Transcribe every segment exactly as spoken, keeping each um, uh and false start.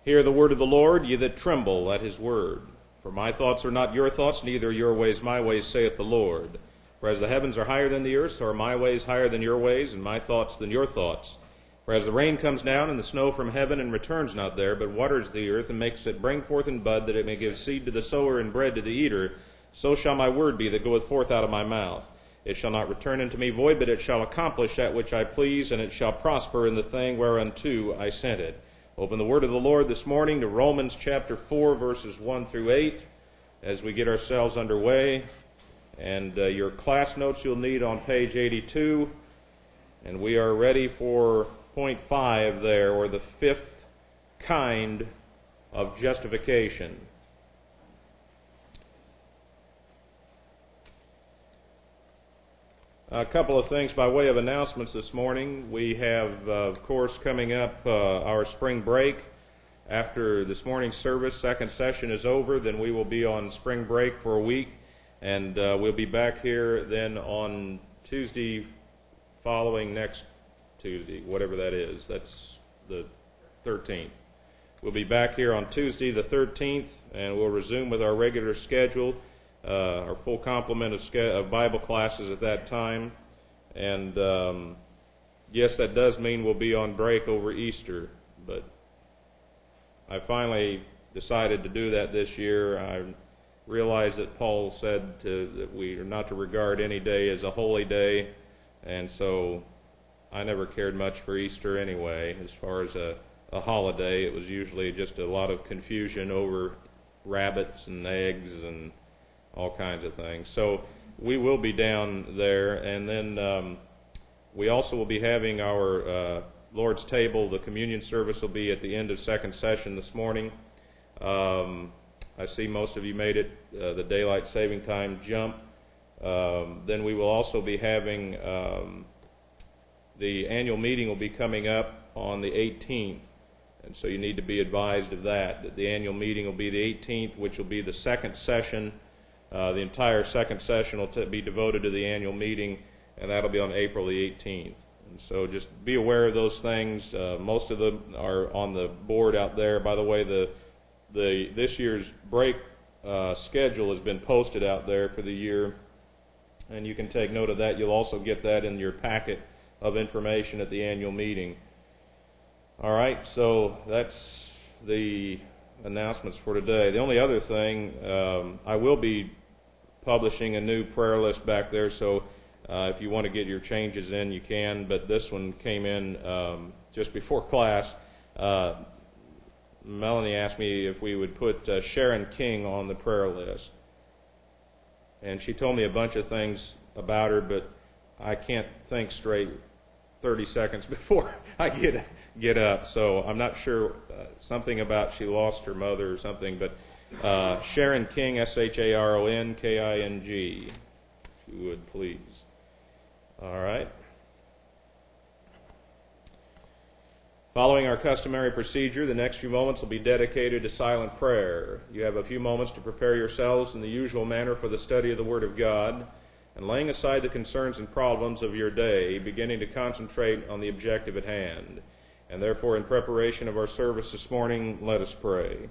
Hear the word of the Lord, ye that tremble at his word. For my thoughts are not your thoughts, neither your ways my ways, saith the Lord. For as the heavens are higher than the earth, so are my ways higher than your ways, and my thoughts than your thoughts. For as the rain comes down and the snow from heaven, and returns not there, but waters the earth, and makes it bring forth and bud, that it may give seed to the sower and bread to the eater, so shall my word be that goeth forth out of my mouth. It shall not return unto me void, but it shall accomplish that which I please, and it shall prosper in the thing whereunto I sent it. Open the word of the Lord this morning to Romans chapter four, verses one through eight, as we get ourselves underway. And uh, your class notes you'll need on page eighty-two. And we are ready for point five there, or the fifth kind of justification. A couple of things by way of announcements this morning. We have, uh, of course, coming up uh, our spring break. After this morning's service, second session is over, then we will be on spring break for a week, and uh, we'll be back here then on Tuesday following next Tuesday, whatever that is. That's the thirteenth. We'll be back here on Tuesday the thirteenth, and we'll resume with our regular schedule. Uh, our full complement of, of Bible classes at that time. And um, yes, that does mean we'll be on break over Easter, but I finally decided to do that this year. I realized that Paul said to, that we are not to regard any day as a holy day, and so I never cared much for Easter anyway. As far as a, a holiday, it was usually just a lot of confusion over rabbits and eggs and all kinds of things. So we will be down there, and then um, we also will be having our uh, Lord's table. The communion service will be at the end of second session this morning. Um, I see most of you made it, uh, the daylight saving time jump. Um, then we will also be having, um, the annual meeting will be coming up on the eighteenth, and so you need to be advised of that, that the annual meeting will be the eighteenth, which will be the second session. Uh, the entire second session will t- be devoted to the annual meeting, and that'll be on April the eighteenth. And so just be aware of those things. Uh, most of them are on the board out there. By the way, the the this year's break uh, schedule has been posted out there for the year, and you can take note of that. You'll also get that in your packet of information at the annual meeting. All right, so that's the announcements for today. The only other thing, um, I will be publishing a new prayer list back there, so uh, if you want to get your changes in, you can, but this one came in um, just before class. Uh, Melanie asked me if we would put uh, Sharon King on the prayer list, and she told me a bunch of things about her, but I can't think straight thirty seconds before I get get up, so I'm not sure, uh, something about she lost her mother or something, but uh, Sharon King, S H A R O N K I N G, if you would please. All right. Following our customary procedure, the next few moments will be dedicated to silent prayer. You have a few moments to prepare yourselves in the usual manner for the study of the Word of God, and laying aside the concerns and problems of your day, beginning to concentrate on the objective at hand. And therefore, in preparation of our service this morning, let us pray.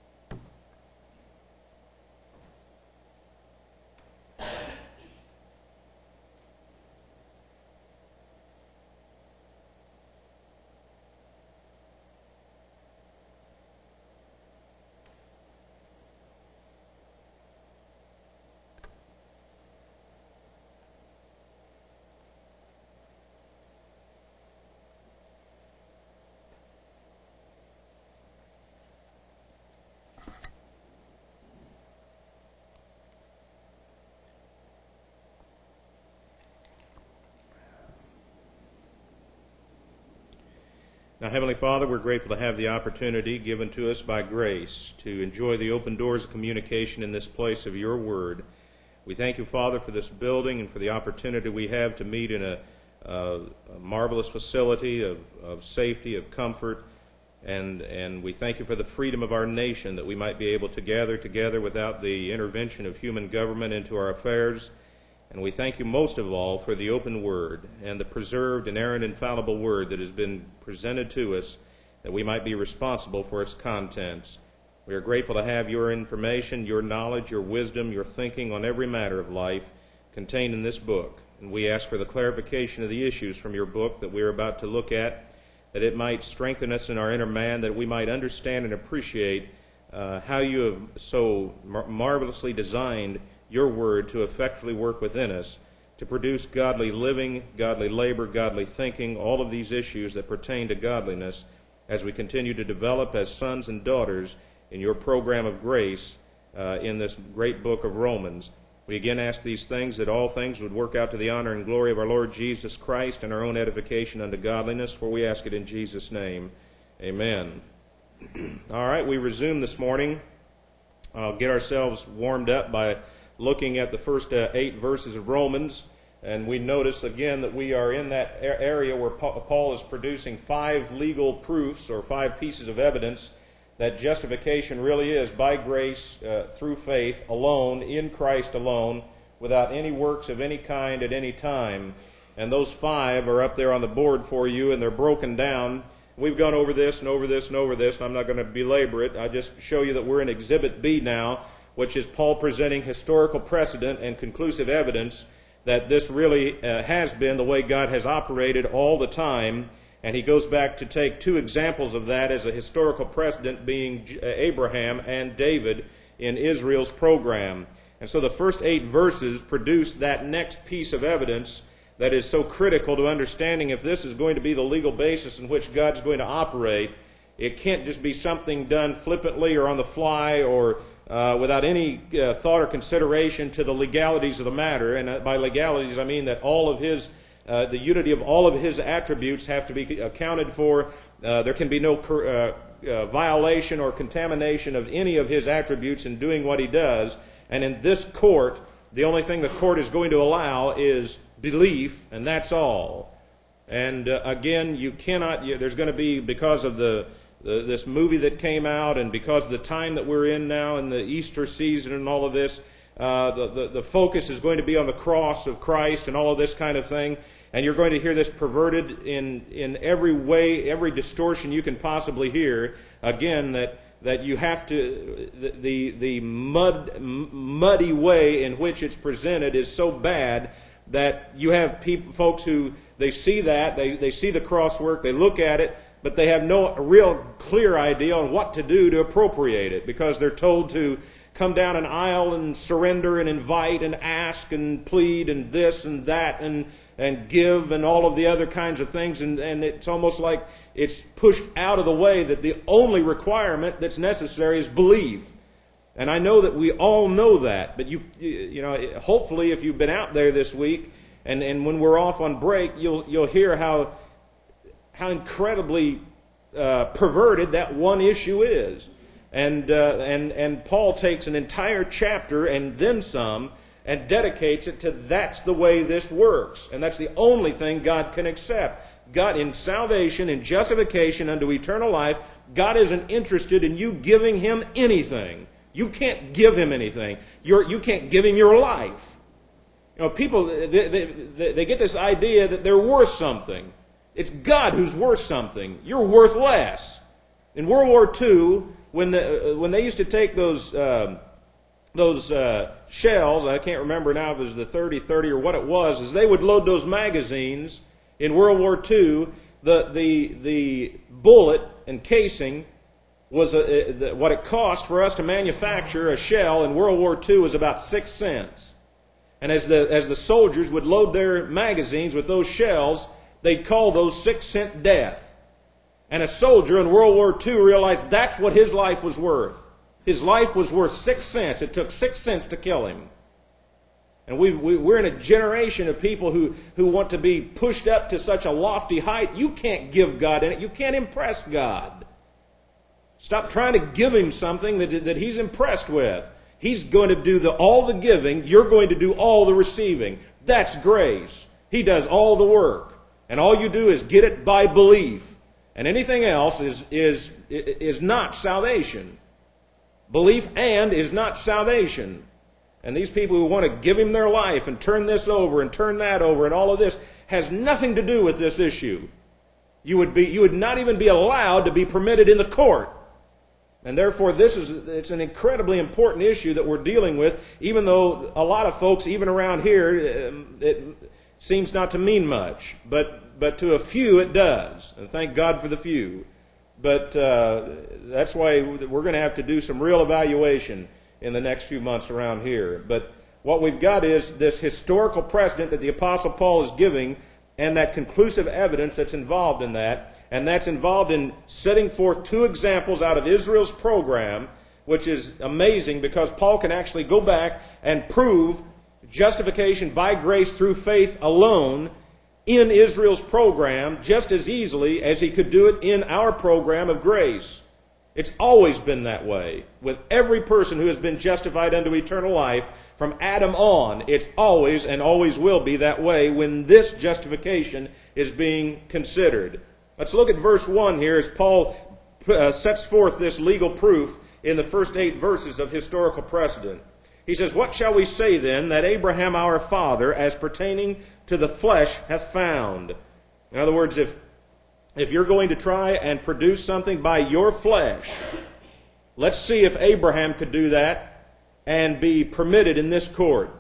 Now, Heavenly Father, we're grateful to have the opportunity given to us by grace to enjoy the open doors of communication in this place of your word. We thank you, Father, for this building and for the opportunity we have to meet in a, uh, a marvelous facility of, of safety, of comfort, and, and we thank you for the freedom of our nation, that we might be able to gather together without the intervention of human government into our affairs. And we thank you most of all for the open word and the preserved, inerrant, infallible word that has been presented to us that we might be responsible for its contents. We are grateful to have your information, your knowledge, your wisdom, your thinking on every matter of life contained in this book. And we ask for the clarification of the issues from your book that we are about to look at, that it might strengthen us in our inner man, that we might understand and appreciate uh, how you have so mar- marvelously designed your word to effectually work within us, to produce godly living, godly labor, godly thinking, all of these issues that pertain to godliness as we continue to develop as sons and daughters in your program of grace uh, in this great book of Romans. We again ask these things, that all things would work out to the honor and glory of our Lord Jesus Christ and our own edification unto godliness, for we ask it in Jesus' name. Amen. All right, we resume this morning. I'll get ourselves warmed up by looking at the first uh, eight verses of Romans, and we notice again that we are in that area where Paul is producing five legal proofs or five pieces of evidence that justification really is by grace uh, through faith alone, in Christ alone, without any works of any kind at any time. And those five are up there on the board for you, and they're broken down. We've gone over this and over this and over this, and I'm not going to belabor it. I just show you that we're in Exhibit B now, which is Paul presenting historical precedent and conclusive evidence that this really uh, has been the way God has operated all the time. And he goes back to take two examples of that as a historical precedent, being Abraham and David in Israel's program. And so the first eight verses produce that next piece of evidence that is so critical to understanding if this is going to be the legal basis in which God's going to operate. It can't just be something done flippantly or on the fly or uh, without any uh, thought or consideration to the legalities of the matter. And uh, by legalities, I mean that all of his Uh, the unity of all of his attributes have to be accounted for. Uh, there can be no uh, uh, violation or contamination of any of his attributes in doing what he does. And in this court, the only thing the court is going to allow is belief, and that's all. And uh, again, you cannot, you, there's going to be, because of the, the this movie that came out and because of the time that we're in now in the Easter season and all of this, Uh, the, the, the focus is going to be on the cross of Christ and all of this kind of thing. And you're going to hear this perverted in, in every way, every distortion you can possibly hear. Again, that, that you have to, the, the, the mud, muddy way in which it's presented is so bad that you have people, folks who, they see that, they, they see the cross work, they look at it, but they have no real clear idea on what to do to appropriate it, because they're told to come down an aisle and surrender and invite and ask and plead and this and that and and give and all of the other kinds of things. And, and it's almost like it's pushed out of the way that the only requirement that's necessary is belief. And I know that we all know that. But you you know, hopefully if you've been out there this week and, and when we're off on break, you'll you'll hear how, how incredibly uh, perverted that one issue is. And, uh, and and Paul takes an entire chapter and then some and dedicates it to that's the way this works. And that's the only thing God can accept. God, in salvation, in justification unto eternal life, God isn't interested in you giving Him anything. You can't give Him anything. You're, you can't give Him your life. You know, people, they, they, they get this idea that they're worth something. It's God who's worth something. You're worth less. In World War Two, When the when they used to take those uh, those uh, shells, I can't remember now if it was the thirty thirty or what it was, is they would load those magazines in World War Two. The the the bullet and casing was a, a, the, what it cost for us to manufacture a shell in World War Two was about six cents. And as the as the soldiers would load their magazines with those shells, they'd call those six cent death. And a soldier in World War Two realized that's what his life was worth. His life was worth six cents. It took six cents to kill him. And we, we, we're in a generation of people who, who want to be pushed up to such a lofty height. You can't give God in it. You can't impress God. Stop trying to give Him something that, that He's impressed with. He's going to do the, all the giving. You're going to do all the receiving. That's grace. He does all the work. And all you do is get it by belief. And anything else is, is, is not salvation. Belief and is not salvation. And these people who want to give Him their life and turn this over and turn that over and all of this has nothing to do with this issue. You would be, you would not even be allowed to be permitted in the court. And therefore, this is, it's an incredibly important issue that we're dealing with, even though a lot of folks, even around here, it seems not to mean much. But, but to a few, it does. And thank God for the few. But uh, that's why we're going to have to do some real evaluation in the next few months around here. But what we've got is this historical precedent that the Apostle Paul is giving, and that conclusive evidence that's involved in that. And that's involved in setting forth two examples out of Israel's program, which is amazing because Paul can actually go back and prove justification by grace through faith alone in Israel's program just as easily as he could do it in our program of grace. It's always been that way. With every person who has been justified unto eternal life, from Adam on, it's always and always will be that way when this justification is being considered. Let's look at verse one here as Paul uh, sets forth this legal proof in the first eight verses of historical precedent. He says, "What shall we say then that Abraham our father, as pertaining to the flesh, hath found?" In other words, if if you're going to try and produce something by your flesh, let's see if Abraham could do that and be permitted in this court.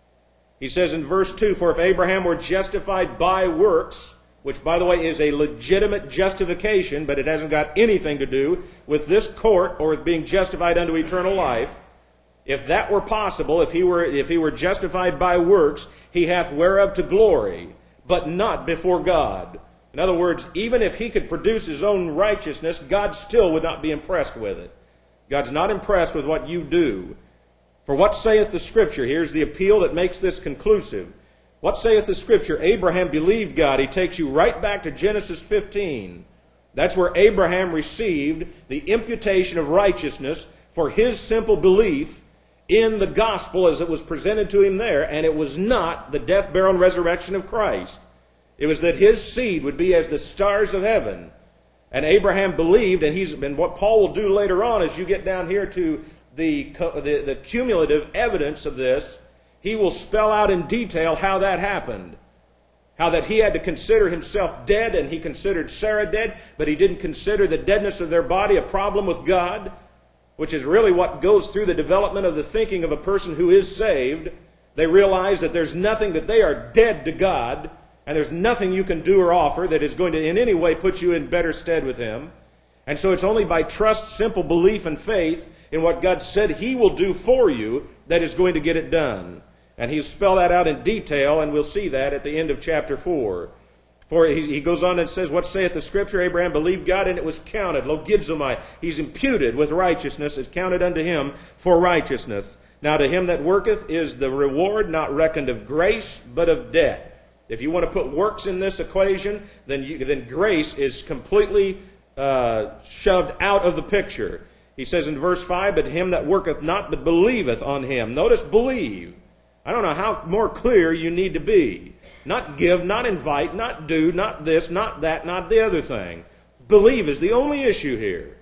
He says in verse two, "For if Abraham were justified by works," which, by the way, is a legitimate justification, but it hasn't got anything to do with this court or with being justified unto eternal life. If that were possible, if he were, if he were justified by works, he hath whereof to glory, but not before God. In other words, even if he could produce his own righteousness, God still would not be impressed with it. God's not impressed with what you do. "For what saith the Scripture?" Here's the appeal that makes this conclusive. What saith the Scripture? Abraham believed God. He takes you right back to Genesis fifteen. That's where Abraham received the imputation of righteousness for his simple belief in the gospel as it was presented to him there. And it was not the death, burial, and resurrection of Christ. It was that his seed would be as the stars of heaven. And Abraham believed, and he's and what Paul will do later on as you get down here to the, the, the cumulative evidence of this, he will spell out in detail how that happened. How that he had to consider himself dead, and he considered Sarah dead, but he didn't consider the deadness of their body a problem with God, which is really what goes through the development of the thinking of a person who is saved. They realize that there's nothing, that they are dead to God, and there's nothing you can do or offer that is going to in any way put you in better stead with Him. And so it's only by trust, simple belief, and faith in what God said He will do for you that is going to get it done. And he'll spell that out in detail, and we'll see that at the end of chapter four. For he goes on and says, "What saith the Scripture? Abraham believed God, and it was counted." Logizomai. He's imputed with righteousness. It's counted unto him for righteousness. "Now to him that worketh is the reward not reckoned of grace, but of debt." If you want to put works in this equation, then you, then grace is completely uh, shoved out of the picture. He says in verse five, "But him that worketh not, but believeth on him." Notice believe. I don't know how more clear you need to be. Not give, not invite, not do, not this, not that, not the other thing. Believe is the only issue here.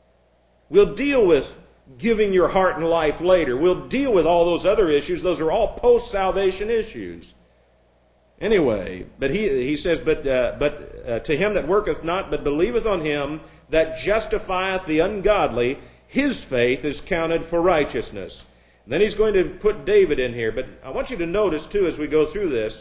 We'll deal with giving your heart and life later. We'll deal with all those other issues. Those are all post-salvation issues. Anyway, but he he says, but uh, but uh, to him that worketh not, but believeth on him that justifieth the ungodly, his faith is counted for righteousness. Then he's going to put David in here. But I want you to notice, too, as we go through this,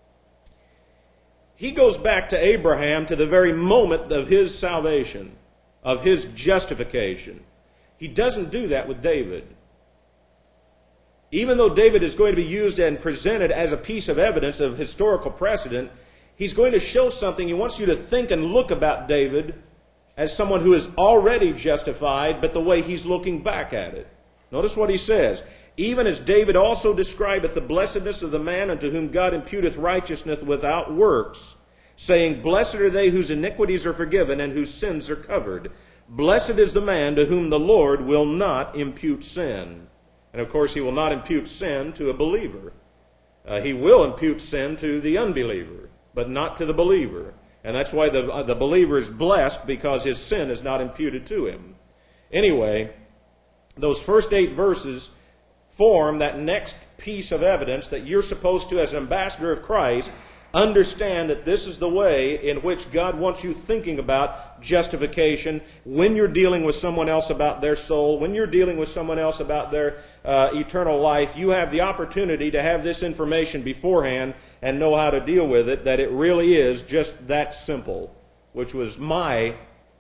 he goes back to Abraham to the very moment of his salvation, of his justification. He doesn't do that with David. Even though David is going to be used and presented as a piece of evidence of historical precedent, he's going to show something. He wants you to think and look about David as someone who is already justified, but the way he's looking back at it. Notice what he says. "Even as David also describeth the blessedness of the man unto whom God imputeth righteousness without works, saying, Blessed are they whose iniquities are forgiven and whose sins are covered. Blessed is the man to whom the Lord will not impute sin." And of course, he will not impute sin to a believer. Uh, he will impute sin to the unbeliever, but not to the believer. And that's why the, uh, the believer is blessed, because his sin is not imputed to him. Anyway, those first eight verses form that next piece of evidence that you're supposed to, as an ambassador of Christ, understand that this is the way in which God wants you thinking about justification when you're dealing with someone else about their soul, when you're dealing with someone else about their uh, eternal life. You have the opportunity to have this information beforehand and know how to deal with it, that it really is just that simple, which was my,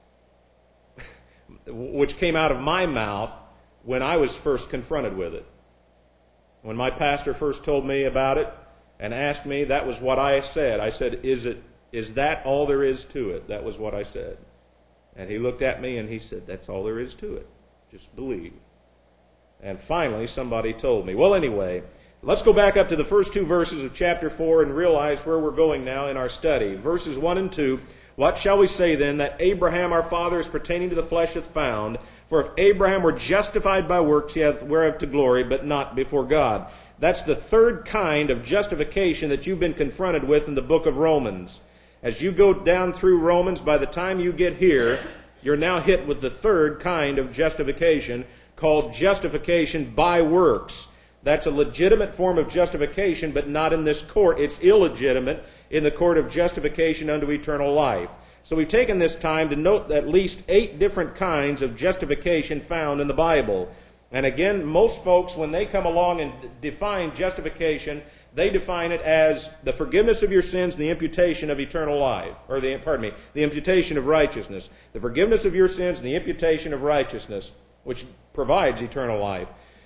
which came out of my mouth when I was first confronted with it. When my pastor first told me about it, and asked me, that was what I said. I said, is it, is that all there is to it? That was what I said. And he looked at me and he said, that's all there is to it. Just believe. And finally, somebody told me. Well, anyway, let's go back up to the first two verses of chapter four and realize where we're going now in our study. Verses one and two, what shall we say then, that Abraham our father is pertaining to the flesh hath found? For if Abraham were justified by works, he hath whereof to glory, but not before God. That's the third kind of justification that you've been confronted with in the book of Romans. As you go down through Romans, by the time you get here, you're now hit with the third kind of justification, called justification by works. That's a legitimate form of justification, but not in this court. It's illegitimate in the court of justification unto eternal life. So we've taken this time to note at least eight different kinds of justification found in the Bible. And again, most folks, when they come along and define justification, they define it as the forgiveness of your sins and the imputation of eternal life. Or, the pardon me, the imputation of righteousness. The forgiveness of your sins and the imputation of righteousness, which provides eternal life.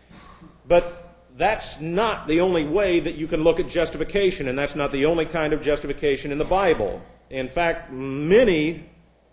But that's not the only way that you can look at justification, and that's not the only kind of justification in the Bible. In fact, many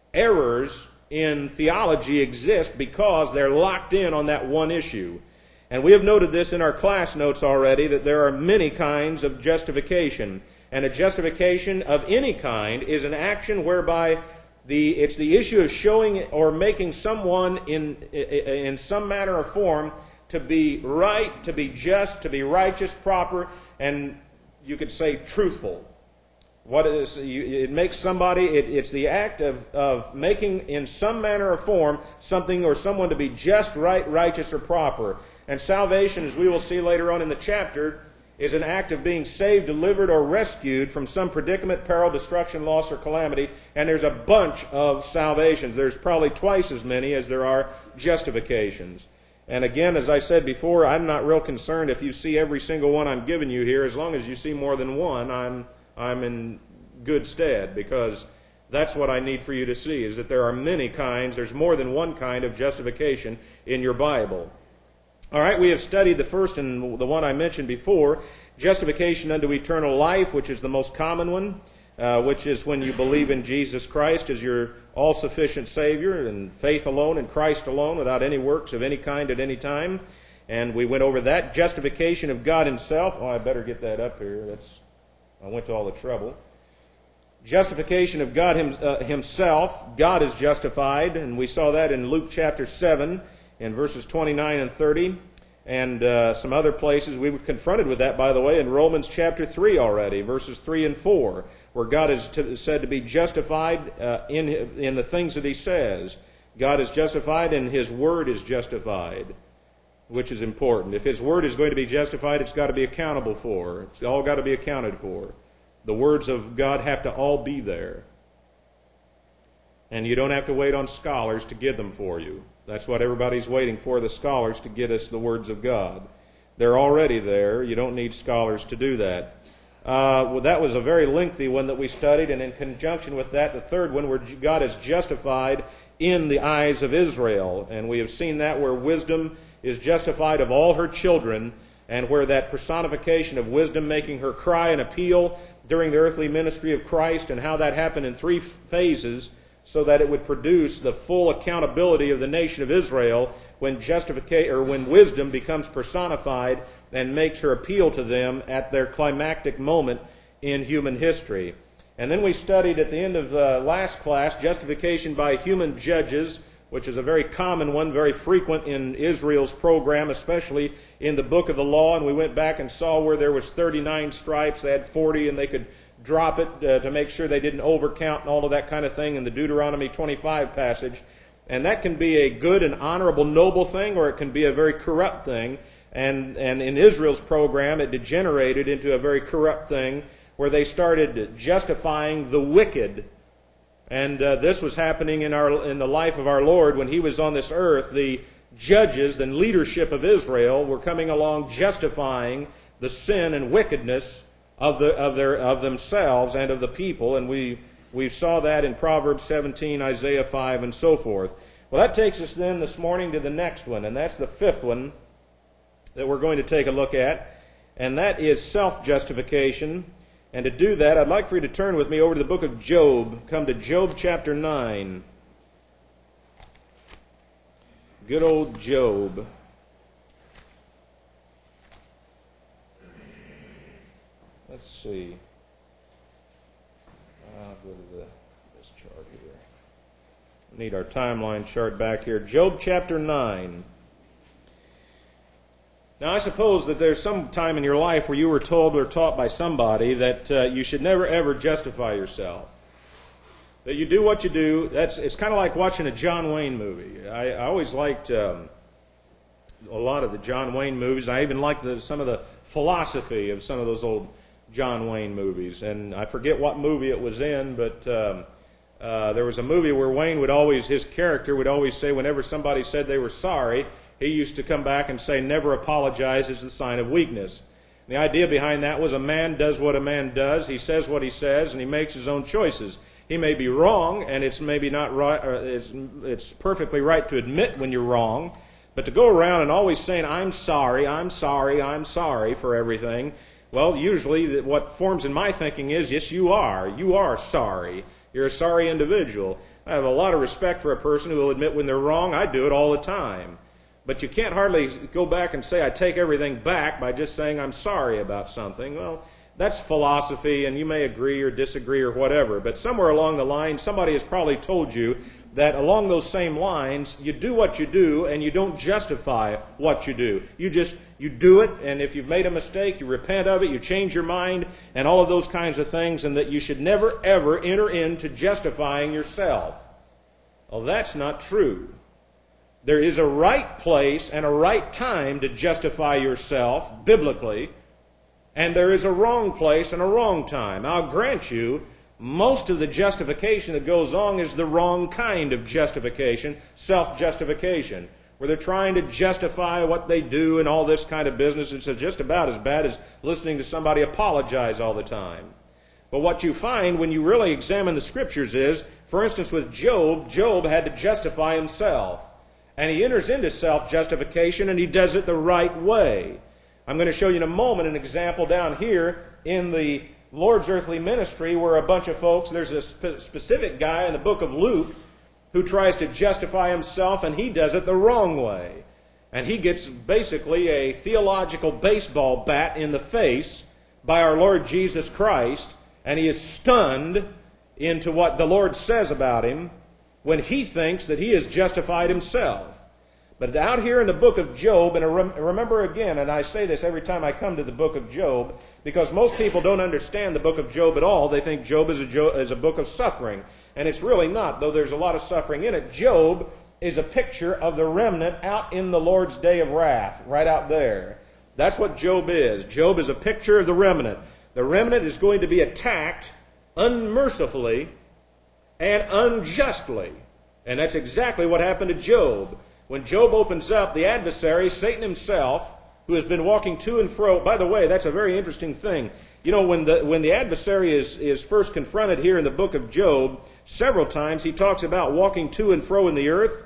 errors in theology exist because they're locked in on that one issue. And we have noted this in our class notes already, that there are many kinds of justification. And a justification of any kind is an action whereby the it's the issue of showing or making someone in in some manner or form to be right, to be just, to be righteous, proper, and you could say truthful. What is it makes somebody, it, it's the act of, of making in some manner or form something or someone to be just, right, righteous, or proper. And salvation, as we will see later on in the chapter, is an act of being saved, delivered, or rescued from some predicament, peril, destruction, loss, or calamity. And there's a bunch of salvations. There's probably twice as many as there are justifications. And again, as I said before, I'm not real concerned if you see every single one I'm giving you here. As long as you see more than one, I'm I'm in good stead, because that's what I need for you to see, is that there are many kinds, there's more than one kind of justification in your Bible. All right, we have studied the first and the one I mentioned before, justification unto eternal life, which is the most common one, uh, which is when you believe in Jesus Christ as your all-sufficient Savior, and faith alone in Christ alone, without any works of any kind at any time. And we went over that. Justification of God Himself. Oh, I better get that up here. That's I went to all the trouble. Justification of God him, uh, Himself. God is justified, and we saw that in Luke chapter seven, in verses twenty-nine and thirty, and uh, some other places. We were confronted with that, by the way, in Romans chapter three already, verses three and four, where God is to, said to be justified uh, in, in the things that He says. God is justified, and His Word is justified, which is important. If His Word is going to be justified, it's got to be accountable for. It's all got to be accounted for. The words of God have to all be there. And you don't have to wait on scholars to get them for you. That's what everybody's waiting for, the scholars to get us the words of God. They're already there. You don't need scholars to do that. Uh, well, that was a very lengthy one that we studied, and in conjunction with that, the third one, where God is justified in the eyes of Israel. And we have seen that where wisdom is justified of all her children, and where that personification of wisdom making her cry and appeal during the earthly ministry of Christ, and how that happened in three phases so that it would produce the full accountability of the nation of Israel when justification or when wisdom becomes personified and makes her appeal to them at their climactic moment in human history. And then we studied at the end of the last class justification by human judges, which is a very common one, very frequent in Israel's program, especially in the book of the law. And we went back and saw where there was thirty-nine stripes. They had forty, and they could drop it uh, to make sure they didn't overcount and all of that kind of thing in the Deuteronomy twenty-five passage. And that can be a good and honorable, noble thing, or it can be a very corrupt thing. And, and in Israel's program, it degenerated into a very corrupt thing, where they started justifying the wicked. And uh, this was happening in our in the life of our Lord when He was on this earth. The judges and leadership of Israel were coming along justifying the sin and wickedness of the of their of themselves and of the people, and we we saw that in Proverbs seventeen, Isaiah five, and so forth. Well, that takes us then this morning to the next one, and that's the fifth one that we're going to take a look at, and that is self-justification. And to do that, I'd like for you to turn with me over to the book of Job. Come to Job chapter nine. Good old Job. Let's see. I'll go to the, this chart here. We need our timeline chart back here. Job chapter nine. Now, I suppose that there's some time in your life where you were told or taught by somebody that uh, you should never, ever justify yourself. That you do what you do. That's It's kind of like watching a John Wayne movie. I, I always liked um, a lot of the John Wayne movies. I even liked the, some of the philosophy of some of those old John Wayne movies. And I forget what movie it was in, but um, uh, there was a movie where Wayne would always, his character would always say whenever somebody said they were sorry, he used to come back and say, never apologize is a sign of weakness. And the idea behind that was a man does what a man does, he says what he says, and he makes his own choices. He may be wrong, and it's maybe not right, or it's, it's perfectly right to admit when you're wrong, but to go around and always saying, I'm sorry, I'm sorry, I'm sorry for everything, well, usually what forms in my thinking is, yes, you are. You are sorry. You're a sorry individual. I have a lot of respect for a person who will admit when they're wrong. I do it all the time. But you can't hardly go back and say, I take everything back by just saying I'm sorry about something. Well, that's philosophy, and you may agree or disagree or whatever. But somewhere along the line, somebody has probably told you that along those same lines, you do what you do, and you don't justify what you do. You just, you do it, and if you've made a mistake, you repent of it, you change your mind, and all of those kinds of things, and that you should never, ever enter into justifying yourself. Well, that's not true. There is a right place and a right time to justify yourself, biblically, and there is a wrong place and a wrong time. I'll grant you, most of the justification that goes on is the wrong kind of justification, self-justification, where they're trying to justify what they do and all this kind of business. It's just about as bad as listening to somebody apologize all the time. But what you find when you really examine the Scriptures is, for instance, with Job, Job had to justify himself. And he enters into self-justification, and he does it the right way. I'm going to show you in a moment an example down here in the Lord's earthly ministry where a bunch of folks, there's a spe- specific guy in the book of Luke who tries to justify himself, and he does it the wrong way. And he gets basically a theological baseball bat in the face by our Lord Jesus Christ, and he is stunned into what the Lord says about him when he thinks that he has justified himself. But out here in the book of Job, and remember again, and I say this every time I come to the book of Job, because most people don't understand the book of Job at all. They think Job is a, jo- is a book of suffering. And it's really not, though there's a lot of suffering in it. Job is a picture of the remnant out in the Lord's day of wrath, right out there. That's what Job is. Job is a picture of the remnant. The remnant is going to be attacked unmercifully and unjustly. And that's exactly what happened to Job. When Job opens up, the adversary, Satan himself, who has been walking to and fro. By the way, that's a very interesting thing. You know, when the when the adversary is, is first confronted here in the book of Job, several times he talks about walking to and fro in the earth.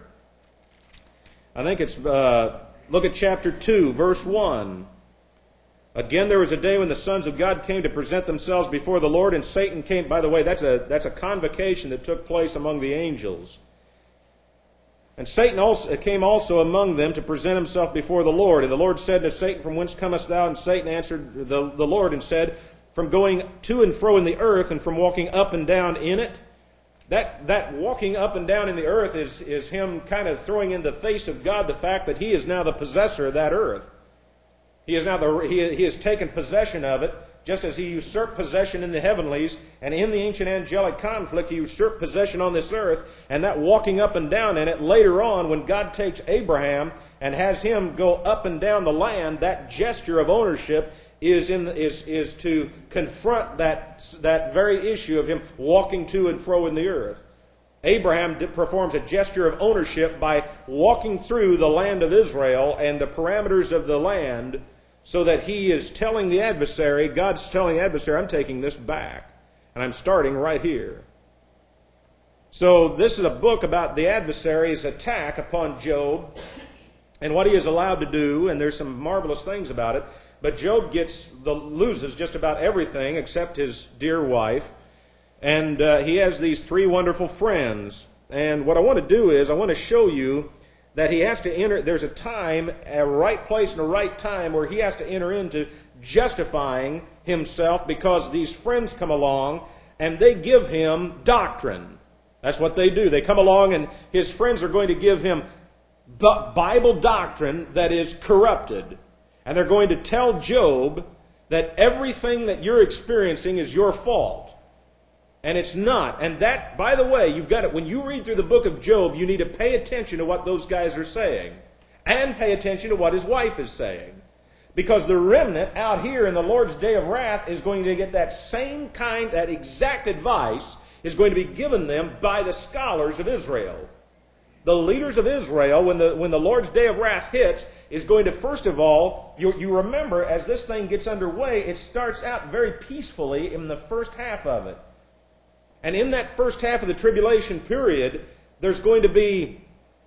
I think it's, uh, look at chapter two, verse one. Again, there was a day when the sons of God came to present themselves before the Lord, and Satan came. By the way, that's a that's a convocation that took place among the angels. And Satan also came also among them to present himself before the Lord. And the Lord said to Satan, From whence comest thou? And Satan answered the, the Lord and said, From going to and fro in the earth and from walking up and down in it. That that walking up and down in the earth is, is him kind of throwing in the face of God the fact that he is now the possessor of that earth. He is now the he, he has taken possession of it, just as he usurped possession in the heavenlies, and in the ancient angelic conflict, he usurped possession on this earth, and that walking up and down in it, later on, when God takes Abraham and has him go up and down the land, that gesture of ownership is in the, is is to confront that that very issue of him walking to and fro in the earth. Abraham performs a gesture of ownership by walking through the land of Israel and the parameters of the land, so that he is telling the adversary, God's telling the adversary, I'm taking this back, and I'm starting right here. So this is a book about the adversary's attack upon Job and what he is allowed to do, and there's some marvelous things about it. But Job gets the, loses just about everything except his dear wife. And uh, he has these three wonderful friends. And what I want to do is I want to show you that he has to enter, there's a time, a right place and a right time where he has to enter into justifying himself, because these friends come along and they give him doctrine. That's what they do. They come along and his friends are going to give him Bible doctrine that is corrupted. And they're going to tell Job that everything that you're experiencing is your fault. And it's not. And that, by the way, you've got it. When you read through the book of Job, you need to pay attention to what those guys are saying. And pay attention to what his wife is saying. Because the remnant out here in the Lord's day of wrath is going to get that same kind, that exact advice is going to be given them by the scholars of Israel. The leaders of Israel, when the when the Lord's day of wrath hits, is going to, first of all, you, you remember, as this thing gets underway, it starts out very peacefully in the first half of it. And in that first half of the tribulation period, there's going to be,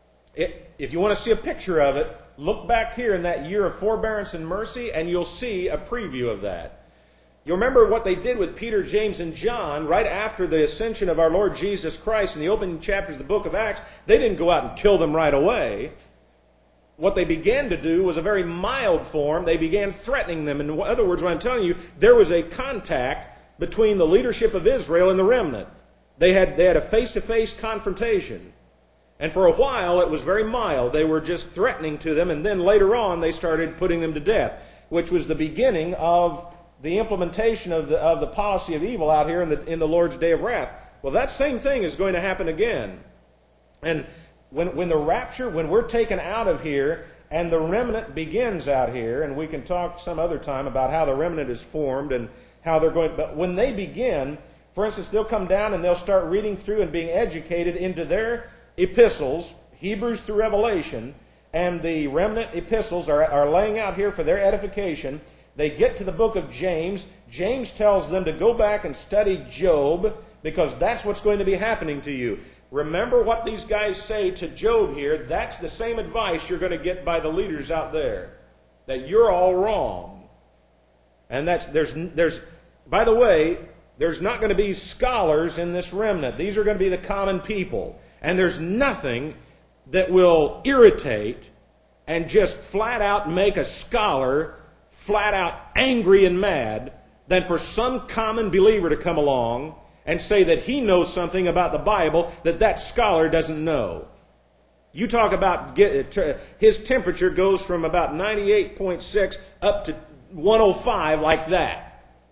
if you want to see a picture of it, look back here in that year of forbearance and mercy, and you'll see a preview of that. You remember what they did with Peter, James, and John right after the ascension of our Lord Jesus Christ in the opening chapters of the book of Acts. They didn't go out and kill them right away. What they began to do was a very mild form. They began threatening them. In other words, what I'm telling you, there was a contact between the leadership of Israel and the remnant. They had, they had a face-to-face confrontation. And for a while, it was very mild. They were just threatening to them, and then later on, they started putting them to death, which was the beginning of the implementation of the, of the policy of evil out here in the, in the Lord's day of wrath. Well, that same thing is going to happen again. And when, when the rapture, when we're taken out of here, and the remnant begins out here, and we can talk some other time about how the remnant is formed and how they're going, but when they begin, for instance, they'll come down and they'll start reading through and being educated into their epistles, Hebrews through Revelation, and the remnant epistles are, are laying out here for their edification. They get to the book of James. James tells them to go back and study Job, because that's what's going to be happening to you. Remember what these guys say to Job here. That's the same advice you're going to get by the leaders out there, that you're all wrong. And that's there's there's by the way, there's not going to be scholars in this remnant. These are going to be the common people. And there's nothing that will irritate and just flat out make a scholar flat out angry and mad than for some common believer to come along and say that he knows something about the Bible that that scholar doesn't know. You talk about get, his temperature goes from about ninety-eight point six up to one oh five like that.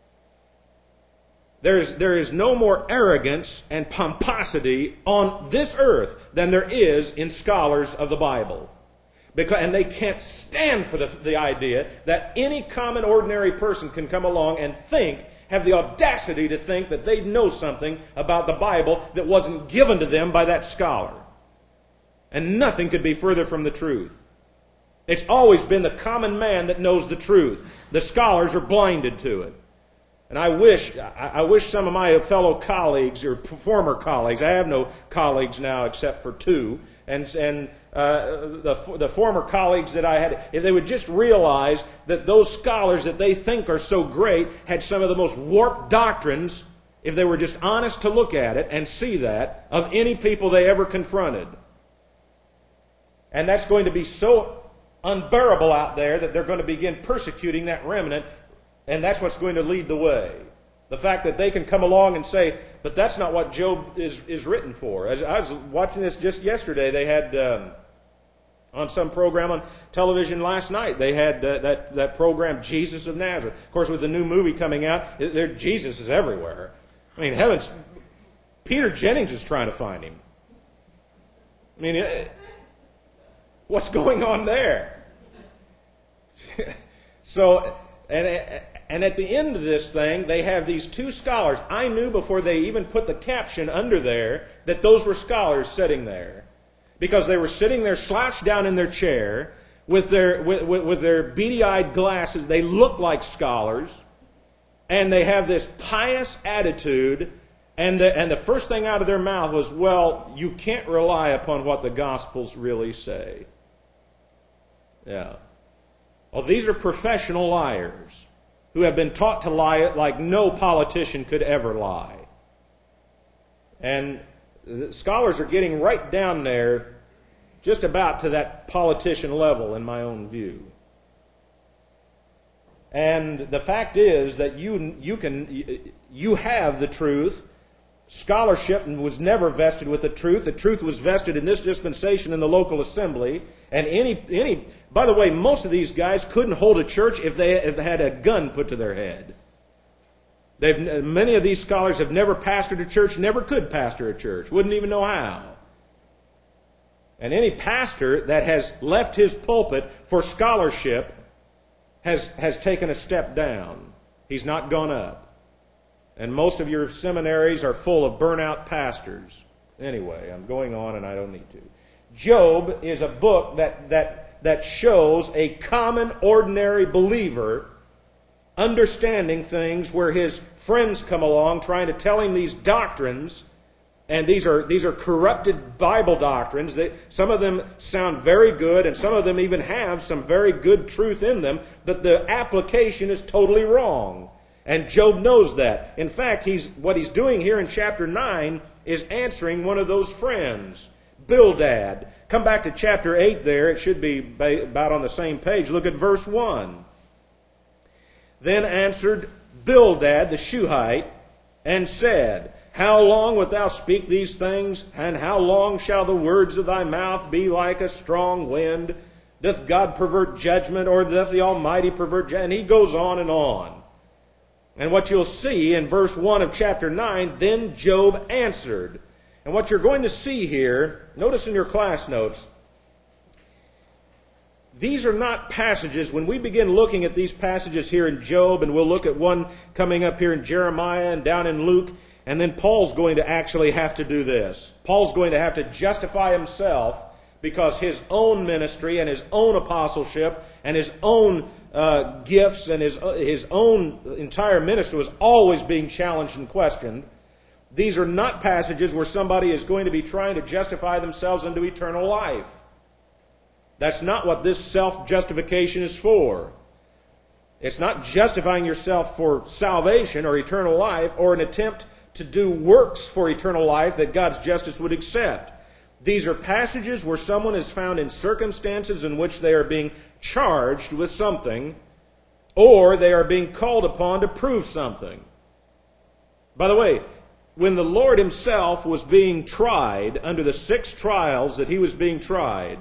There is, there is no more arrogance and pomposity on this earth than there is in scholars of the Bible. Because, and they can't stand for the, the idea that any common, ordinary person can come along and think, have the audacity to think that they know something about the Bible that wasn't given to them by that scholar. And nothing could be further from the truth. It's always been the common man that knows the truth. The scholars are blinded to it. And I wish, I wish some of my fellow colleagues, or former colleagues, I have no colleagues now except for two, and and uh, the the former colleagues that I had, if they would just realize that those scholars that they think are so great had some of the most warped doctrines, if they were just honest to look at it and see that, of any people they ever confronted. And that's going to be so unbearable out there that they're going to begin persecuting that remnant. And that's what's going to lead the way. The fact that they can come along and say, but that's not what Job is, is written for. As I was watching this just yesterday, they had, um, on some program on television last night, they had uh, that, that program, Jesus of Nazareth. Of course, with the new movie coming out, there, Jesus is everywhere. I mean, heavens, Peter Jennings is trying to find him. I mean, it, what's going on there? So... And, and at the end of this thing, they have these two scholars. I knew before they even put the caption under there that those were scholars sitting there. Because they were sitting there slouched down in their chair with their, with, with their beady-eyed glasses. They look like scholars. And they have this pious attitude. And the, and the first thing out of their mouth was, well, you can't rely upon what the Gospels really say. Yeah. Well, these are professional liars who have been taught to lie like no politician could ever lie. And the scholars are getting right down there, just about to that politician level, in my own view. And the fact is that you you can you have the truth. Scholarship was never vested with the truth. The truth was vested in this dispensation in the local assembly. And any any by the way, most of these guys couldn't hold a church if they, if they had a gun put to their head. They've, many of these scholars have never pastored a church, never could pastor a church, wouldn't even know how. And any pastor that has left his pulpit for scholarship has, has taken a step down. He's not gone up. And most of your seminaries are full of burnout pastors. Anyway, I'm going on and I don't need to. Job is a book that, that, that shows a common, ordinary believer understanding things where his friends come along trying to tell him these doctrines, and these are these are corrupted Bible doctrines. That some of them sound very good, and some of them even have some very good truth in them, but the application is totally wrong. And Job knows that. In fact, he's what he's doing here in chapter nine is answering one of those friends, Bildad. Come back to chapter eight there. It should be about on the same page. Look at verse one. Then answered Bildad the Shuhite and said, How long wilt thou speak these things? And how long shall the words of thy mouth be like a strong wind? Doth God pervert judgment, or doth the Almighty pervert judgment? And he goes on and on. And what you'll see in verse one of chapter nine, then Job answered. And what you're going to see here, notice in your class notes, these are not passages. When we begin looking at these passages here in Job, and we'll look at one coming up here in Jeremiah and down in Luke, and then Paul's going to actually have to do this. Paul's going to have to justify himself because his own ministry and his own apostleship and his own uh, gifts and his, uh, his own entire ministry was always being challenged and questioned. These are not passages where somebody is going to be trying to justify themselves unto eternal life. That's not what this self-justification is for. It's not justifying yourself for salvation or eternal life or an attempt to do works for eternal life that God's justice would accept. These are passages where someone is found in circumstances in which they are being charged with something, or they are being called upon to prove something. By the way, when the Lord himself was being tried, under the six trials that he was being tried,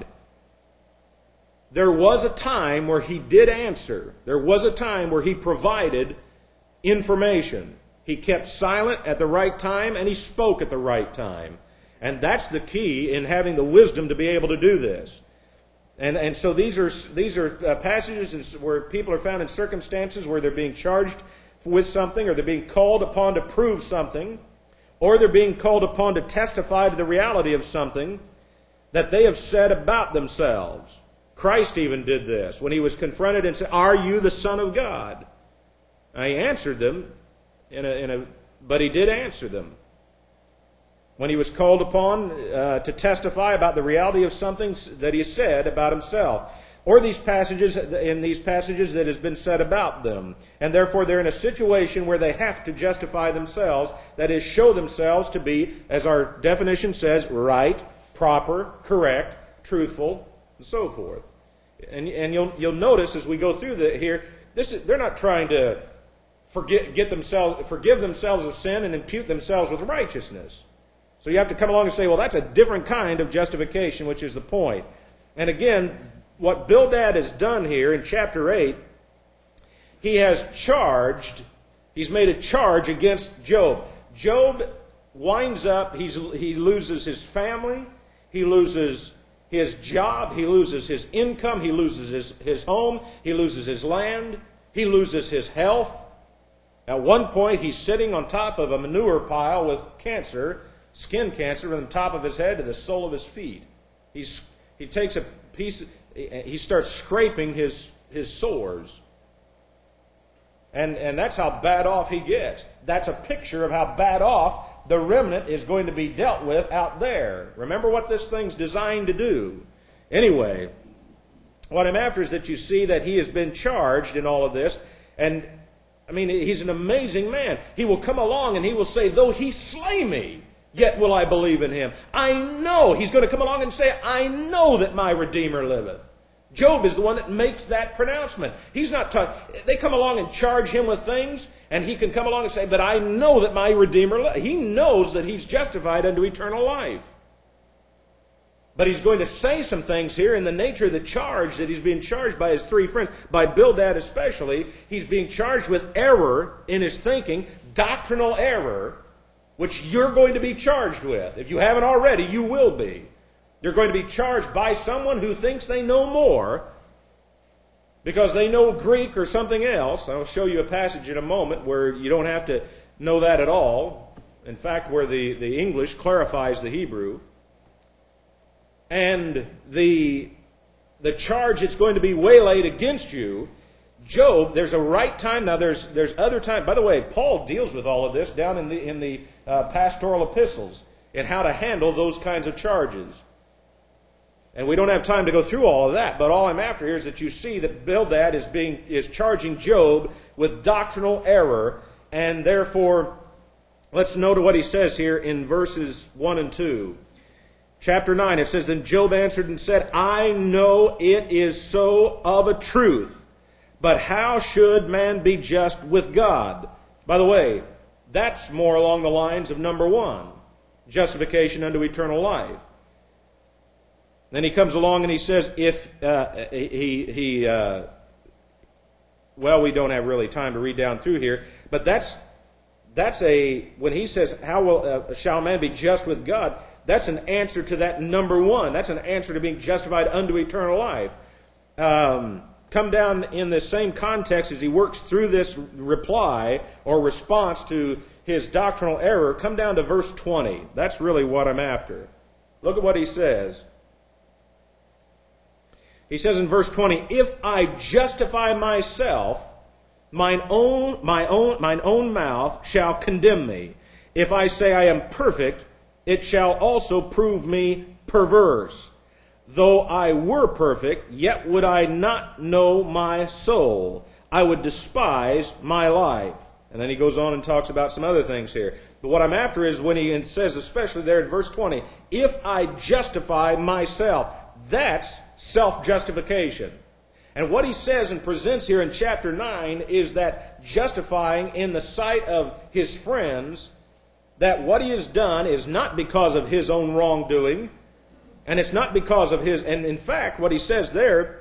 there was a time where he did answer. There was a time where he provided information. He kept silent at the right time, and he spoke at the right time. And that's the key in having the wisdom to be able to do this. And and so these are these are uh, passages where people are found in circumstances where they're being charged with something, or they're being called upon to prove something, or they're being called upon to testify to the reality of something that they have said about themselves. Christ even did this when he was confronted and said, "Are you the Son of God?" And he answered them, in a, in a, but he did answer them. When he was called upon uh, to testify about the reality of something that he said about himself, or these passages in these passages that has been said about them, and therefore they're in a situation where they have to justify themselves, that is, show themselves to be, as our definition says, right, proper, correct, truthful, and so forth. And, and you'll you'll notice as we go through the, here, this is, they're not trying to forget, get themselves, forgive themselves of sin and impute themselves with righteousness. So you have to come along and say, well, that's a different kind of justification, which is the point. And again, what Bildad has done here in chapter eight, he has charged, he's made a charge against Job. Job winds up, he's, he loses his family, he loses his job, he loses his income, he loses his, his home, he loses his land, He loses his health. At one point, he's sitting on top of a manure pile with cancer, skin cancer, from the top of his head to the sole of his feet. He's, he takes a piece, he starts scraping his, his sores. And, and that's how bad off he gets. That's a picture of how bad off the remnant is going to be dealt with out there. Remember what this thing's designed to do. Anyway, what I'm after is that you see that he has been charged in all of this. And, I mean, he's an amazing man. He will come along and he will say, though he slay me, yet will I believe in him. I know. He's going to come along and say, I know that my Redeemer liveth. Job is the one that makes that pronouncement. He's not talking. They come along and charge him with things, and he can come along and say, but I know that my Redeemer liveth. He knows that he's justified unto eternal life. But he's going to say some things here in the nature of the charge that he's being charged by his three friends, by Bildad especially. He's being charged with error in his thinking, doctrinal error, which you're going to be charged with. If you haven't already, you will be. You're going to be charged by someone who thinks they know more because they know Greek or something else. I'll show you a passage in a moment where you don't have to know that at all. In fact, where the, the English clarifies the Hebrew. And the, the charge that's going to be waylaid against you, Job, there's a right time. Now, there's, there's other time. By the way, Paul deals with all of this down in the, in the uh, pastoral epistles and how to handle those kinds of charges. And we don't have time to go through all of that, but all I'm after here is that you see that Bildad is being is charging Job with doctrinal error, and therefore, let's note what he says here in verses one and two. Chapter nine, it says, Then Job answered and said, I know it is so of a truth, but how should man be just with God? By the way, that's more along the lines of number one, justification unto eternal life. Then he comes along and he says, if uh, he, he uh, well, we don't have really time to read down through here, but that's, that's a, when he says, how will, uh, shall man be just with God? That's an answer to that number one. That's an answer to being justified unto eternal life. Um, come down in the same context as he works through this reply or response to his doctrinal error, come down to verse twenty. That's really what I'm after. Look at what he says. He says in verse twenty, If I justify myself, mine own, my own, mine own mouth shall condemn me. If I say I am perfect, it shall also prove me perverse. Though I were perfect, yet would I not know my soul. I would despise my life. And then he goes on and talks about some other things here. But what I'm after is when he says, especially there in verse twenty, if I justify myself, that's self-justification. And what he says and presents here in chapter nine is that justifying in the sight of his friends, that what he has done is not because of his own wrongdoing, and it's not because of his, and in fact, what he says there,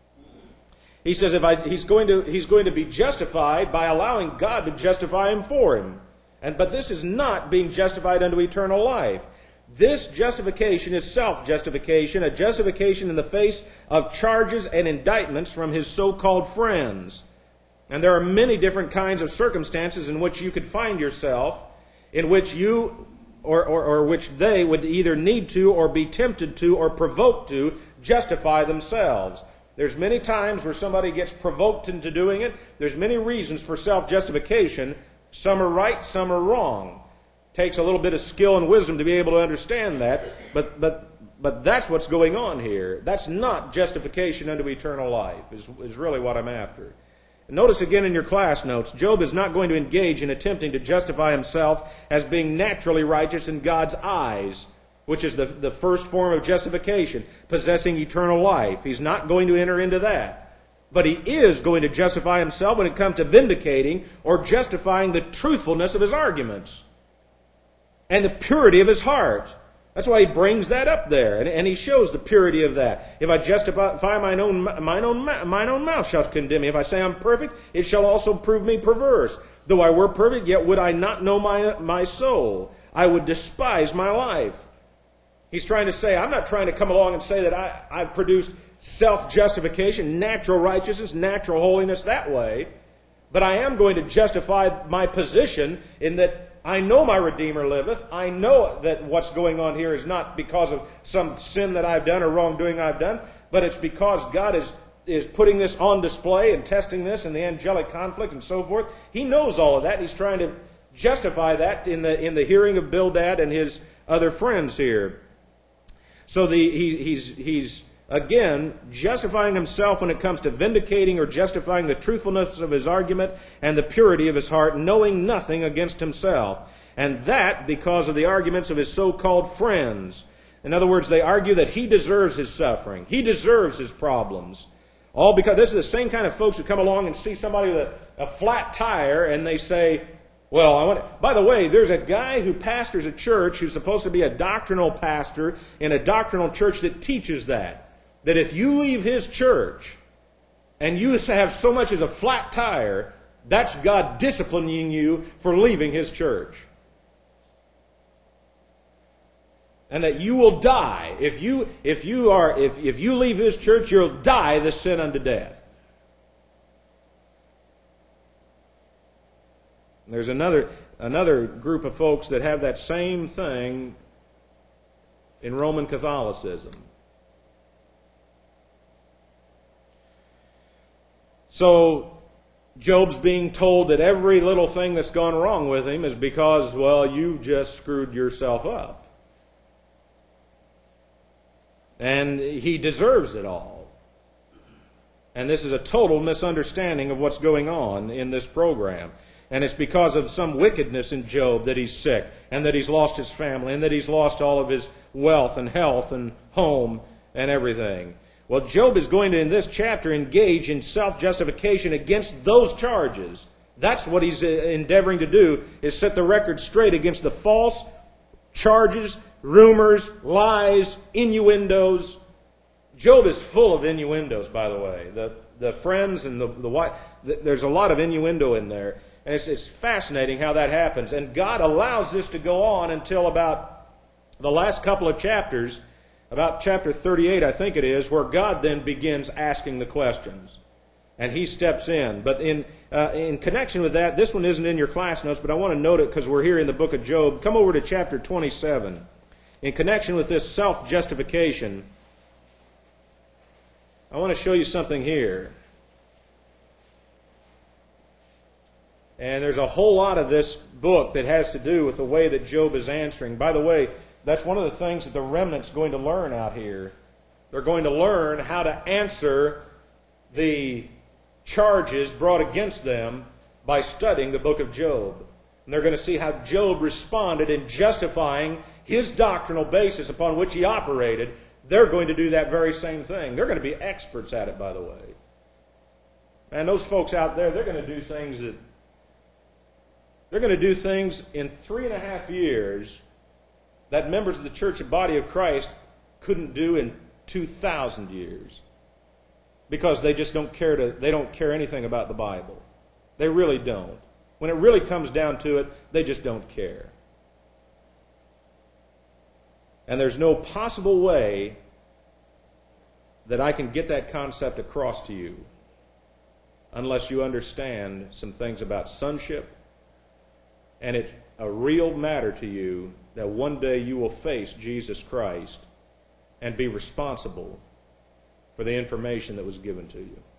he says if I, he's going to he's going to be justified by allowing God to justify him for him. And but this is not being justified unto eternal life. This justification is self-justification, a justification in the face of charges and indictments from his so-called friends. And there are many different kinds of circumstances in which you could find yourself, in which you or, or, or which they would either need to or be tempted to or provoked to justify themselves. There's many times where somebody gets provoked into doing it. There's many reasons for self-justification. Some are right, some are wrong. Takes a little bit of skill and wisdom to be able to understand that, but but but that's what's going on here. That's not justification unto eternal life, is, is really what I'm after. And notice again in your class notes, Job is not going to engage in attempting to justify himself as being naturally righteous in God's eyes, which is the, the first form of justification, possessing eternal life. He's not going to enter into that. But he is going to justify himself when it comes to vindicating or justifying the truthfulness of his arguments and the purity of his heart. That's why he brings that up there, and, and he shows the purity of that. If I justify mine own, mine own, mine own mouth shall condemn me. If I say I'm perfect, it shall also prove me perverse. Though I were perfect, yet would I not know my, my soul. I would despise my life. He's trying to say, I'm not trying to come along and say that I, I've produced self-justification, natural righteousness, natural holiness that way. But I am going to justify my position in that I know my Redeemer liveth. I know that what's going on here is not because of some sin that I've done or wrongdoing I've done, but it's because God is, is putting this on display and testing this in the angelic conflict and so forth. He knows all of that, and he's trying to justify that in the in the hearing of Bildad and his other friends here. So the he, he's he's again justifying himself when it comes to vindicating or justifying the truthfulness of his argument and the purity of his heart, knowing nothing against himself, and that because of the arguments of his so-called friends. In other words, they argue that he deserves his suffering, he deserves his problems. All because this is the same kind of folks who come along and see somebody with a, a flat tire and they say, well, I want. By the way, there's a guy who pastors a church who's supposed to be a doctrinal pastor in a doctrinal church that teaches that. That if you leave his church and you have so much as a flat tire, that's God disciplining you for leaving his church. And that you will die. If you if you are if, if you leave his church, you'll die the sin unto death. There's another another group of folks that have that same thing in Roman Catholicism. So Job's being told that every little thing that's gone wrong with him is because, well, you just screwed yourself up. And he deserves it all. And this is a total misunderstanding of what's going on in this program. And it's because of some wickedness in Job that he's sick, and that he's lost his family, and that he's lost all of his wealth and health and home and everything. Well, Job is going to, in this chapter, engage in self-justification against those charges. That's what he's endeavoring to do, is set the record straight against the false charges, rumors, lies, innuendos. Job is full of innuendos, by the way. The the friends and the, the wife, there's a lot of innuendo in there. And it's, it's fascinating how that happens. And God allows this to go on until about the last couple of chapters, about chapter thirty-eight, I think it is, where God then begins asking the questions. And he steps in. But in uh, in connection with that, this one isn't in your class notes, but I want to note it because we're here in the book of Job. Come over to chapter twenty-seven. In connection with this self-justification, I want to show you something here. And there's a whole lot of this book that has to do with the way that Job is answering. By the way, that's one of the things that the remnant's going to learn out here. They're going to learn how to answer the charges brought against them by studying the book of Job. And they're going to see how Job responded in justifying his doctrinal basis upon which he operated. They're going to do that very same thing. They're going to be experts at it, by the way. And those folks out there, they're going to do things that They're going to do things in three and a half years that members of the church and body of Christ couldn't do in two thousand years. Because they just don't care to, they don't care anything about the Bible. They really don't. When it really comes down to it, they just don't care. And there's no possible way that I can get that concept across to you unless you understand some things about sonship. And it's a real matter to you that one day you will face Jesus Christ and be responsible for the information that was given to you.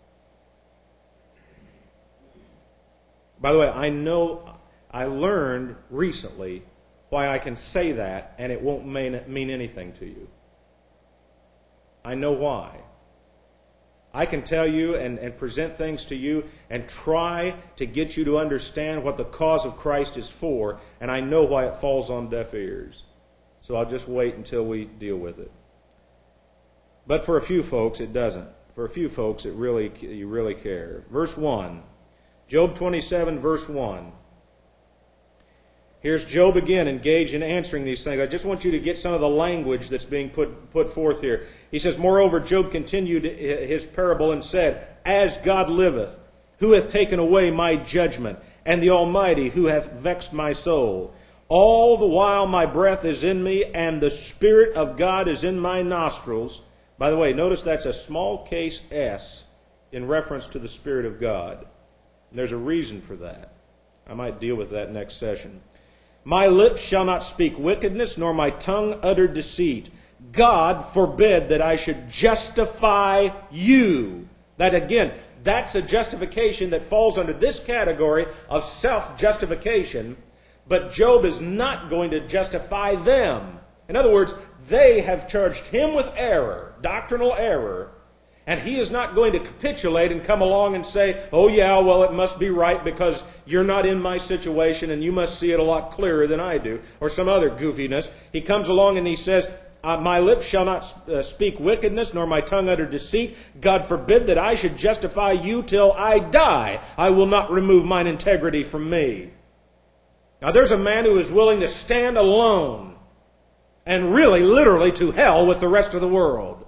By the way, I know, I learned recently why I can say that and it won't mean, mean anything to you. I know why. I can tell you and, and present things to you and try to get you to understand what the cause of Christ is for, and I know why it falls on deaf ears. So I'll just wait until we deal with it. But for a few folks, it doesn't. For a few folks, it really you really care. Verse one. Job twenty-seven, verse one. Here's Job again engaged in answering these things. I just want you to get some of the language that's being put, put forth here. He says, moreover, Job continued his parable and said, as God liveth, who hath taken away my judgment, and the Almighty, who hath vexed my soul. All the while my breath is in me, and the Spirit of God is in my nostrils. By the way, notice that's a small case S in reference to the Spirit of God. And there's a reason for that. I might deal with that next session. My lips shall not speak wickedness, nor my tongue utter deceit. God forbid that I should justify you. That again, that's a justification that falls under this category of self-justification. But Job is not going to justify them. In other words, they have charged him with error, doctrinal error, and he is not going to capitulate and come along and say, oh yeah, well it must be right because you're not in my situation and you must see it a lot clearer than I do, or some other goofiness. He comes along and he says, uh, my lips shall not uh, speak wickedness, nor my tongue utter deceit. God forbid that I should justify you till I die. I will not remove mine integrity from me. Now there's a man who is willing to stand alone and really, literally, to hell with the rest of the world.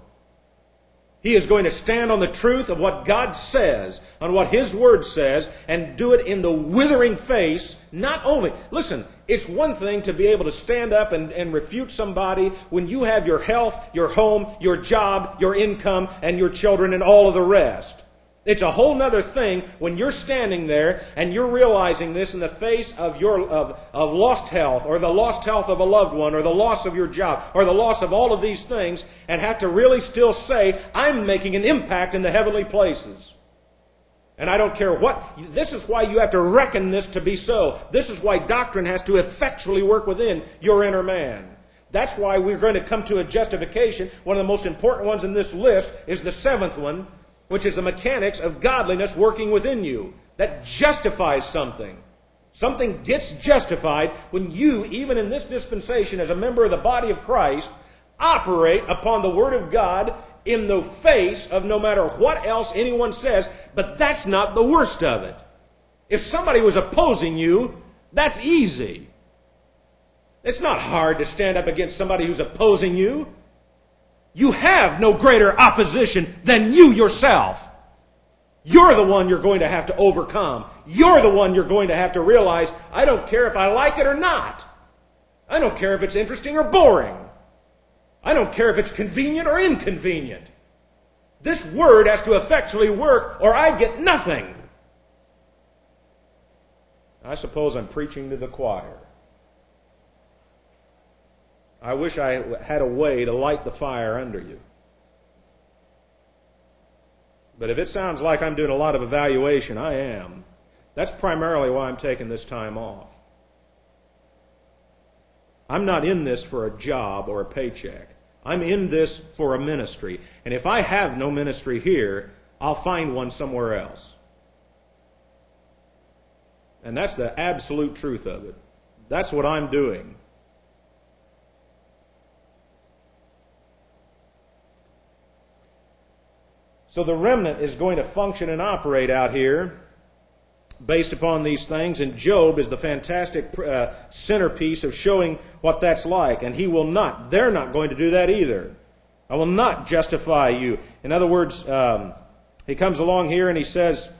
He is going to stand on the truth of what God says, on what His Word says, and do it in the withering face. Not only, listen, it's one thing to be able to stand up and, and refute somebody when you have your health, your home, your job, your income, and your children, and all of the rest. It's a whole other thing when you're standing there and you're realizing this in the face of your of, of lost health, or the lost health of a loved one, or the loss of your job, or the loss of all of these things, and have to really still say, I'm making an impact in the heavenly places. And I don't care what. This is why you have to reckon this to be so. This is why doctrine has to effectually work within your inner man. That's why we're going to come to a justification. One of the most important ones in this list is the seventh one, which is the mechanics of godliness working within you. That justifies something. Something gets justified when you, even in this dispensation as a member of the body of Christ, operate upon the Word of God in the face of no matter what else anyone says. But that's not the worst of it. If somebody was opposing you, that's easy. It's not hard to stand up against somebody who's opposing you. You have no greater opposition than you yourself. You're the one you're going to have to overcome. You're the one you're going to have to realize, I don't care if I like it or not. I don't care if it's interesting or boring. I don't care if it's convenient or inconvenient. This word has to effectually work or I get nothing. I suppose I'm preaching to the choir. I wish I had a way to light the fire under you. But if it sounds like I'm doing a lot of evaluation, I am. That's primarily why I'm taking this time off. I'm not in this for a job or a paycheck. I'm in this for a ministry. And if I have no ministry here, I'll find one somewhere else. And that's the absolute truth of it. That's what I'm doing. So the remnant is going to function and operate out here based upon these things, and Job is the fantastic uh, centerpiece of showing what that's like. And he will not, they're not going to do that either. I will not justify you. In other words, um, he comes along here and he says,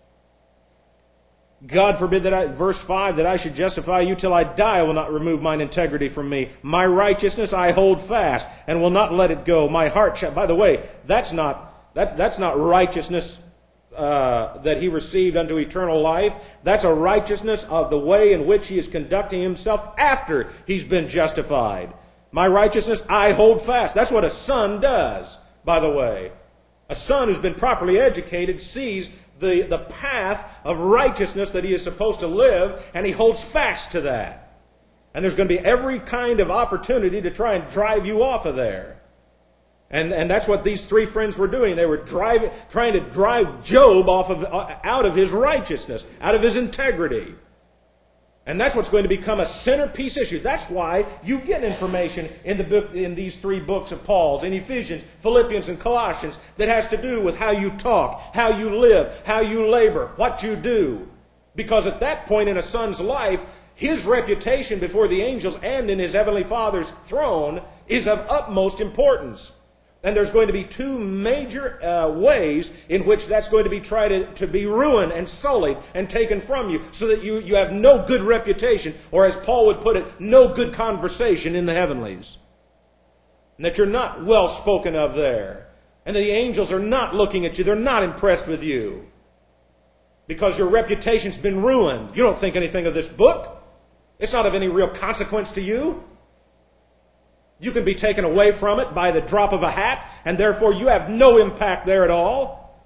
God forbid that I, verse five, that I should justify you till I die. I will not remove mine integrity from me. My righteousness I hold fast and will not let it go. My heart shall, by the way, that's not That's, that's not righteousness uh, that he received unto eternal life. That's a righteousness of the way in which he is conducting himself after he's been justified. My righteousness I hold fast. That's what a son does, by the way. A son who's been properly educated sees the, the path of righteousness that he is supposed to live, and he holds fast to that. And there's going to be every kind of opportunity to try and drive you off of there. And and that's what these three friends were doing. They were driving, trying to drive Job off of out of his righteousness, out of his integrity. And that's what's going to become a centerpiece issue. That's why you get information in the book, in these three books of Paul's, in Ephesians, Philippians, and Colossians, that has to do with how you talk, how you live, how you labor, what you do. Because at that point in a son's life, his reputation before the angels and in his heavenly Father's throne is of utmost importance. And there's going to be two major uh, ways in which that's going to be tried to, to be ruined and sullied and taken from you, so that you, you have no good reputation, or as Paul would put it, no good conversation in the heavenlies. and that you're not well spoken of there, and the angels are not looking at you, they're not impressed with you, because your reputation's been ruined. You don't think anything of this book. It's not of any real consequence to you. You can be taken away from it by the drop of a hat, and therefore you have no impact there at all.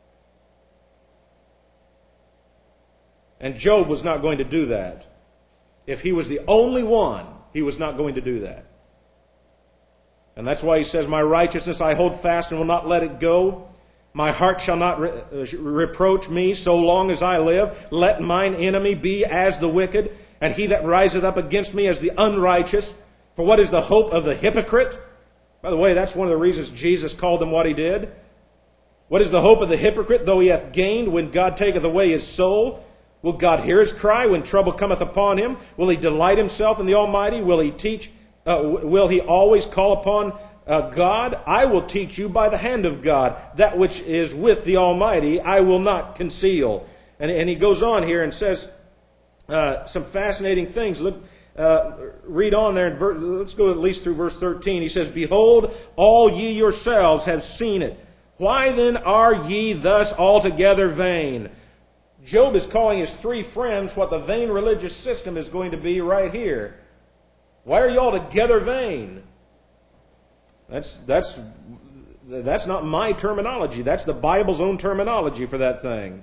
And Job was not going to do that. If he was the only one, he was not going to do that. And that's why he says, my righteousness I hold fast and will not let it go. My heart shall not re- uh, reproach me so long as I live. Let mine enemy be as the wicked, and he that riseth up against me as the unrighteous. For what is the hope of the hypocrite? By the way, that's one of the reasons Jesus called him what he did. What is the hope of the hypocrite, though he hath gained when God taketh away his soul? Will God hear his cry when trouble cometh upon him? Will he delight himself in the Almighty? Will he teach? Uh, will he always call upon uh, God? I will teach you by the hand of God. That which is with the Almighty I will not conceal. And, and he goes on here and says uh, some fascinating things. Look, uh, read on there. In ver- let's go at least through verse thirteen. He says, behold, all ye yourselves have seen it. Why then are ye thus altogether vain? Job is calling his three friends what the vain religious system is going to be right here. Why are you altogether vain? That's, that's, that's not my terminology. That's the Bible's own terminology for that thing.